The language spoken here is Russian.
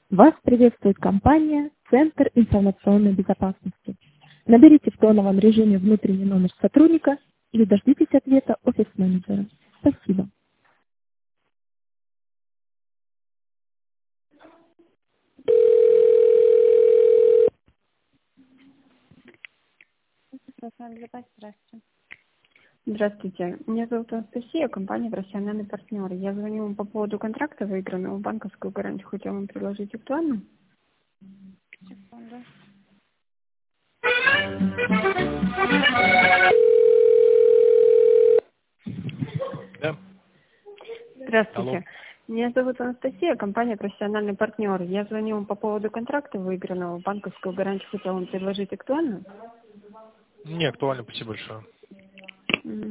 Вас приветствует компания «Центр информационной безопасности». Наберите в тоновом режиме внутренний номер сотрудника или дождитесь ответа офис-менеджера. Спасибо. Здравствуйте. Здравствуйте, меня зовут Анастасия, компания «Профессиональный партнер». Я звоню вам по поводу контракта выигранного, банковскую гарантию хотела вам предложить актуально. Секунду. Да. Алло. Здравствуйте, меня зовут Анастасия, компания «Профессиональный партнер». Я звоню вам по поводу контракта выигранного, банковскую гарантию хотела вам предложить актуально. Не актуально, спасибо большое.